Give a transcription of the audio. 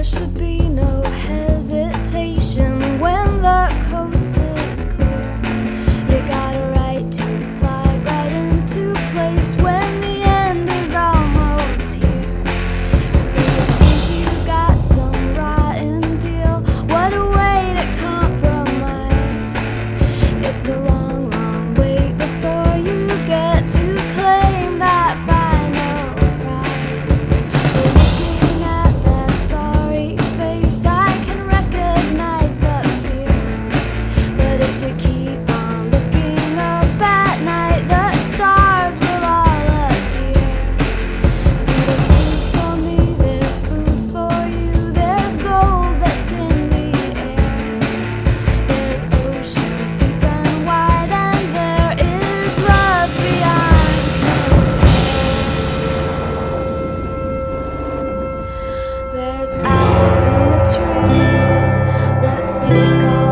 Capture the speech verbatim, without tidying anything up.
There should be no hesitation when the coast is clear. You got a right to slide right into place when the end is almost here. So you think you got some rotten deal? What a way to compromise. It's a long, long wait before you get to claim that final prize. But looking at that sorry face, I can recognize the fear. But if you keep on looking up at night, the stars will all appear. See, there's food for me, there's food for you, there's gold that's in the air. There's oceans deep and wide, and there is love beyond compare. There's apples in the trees, let's take all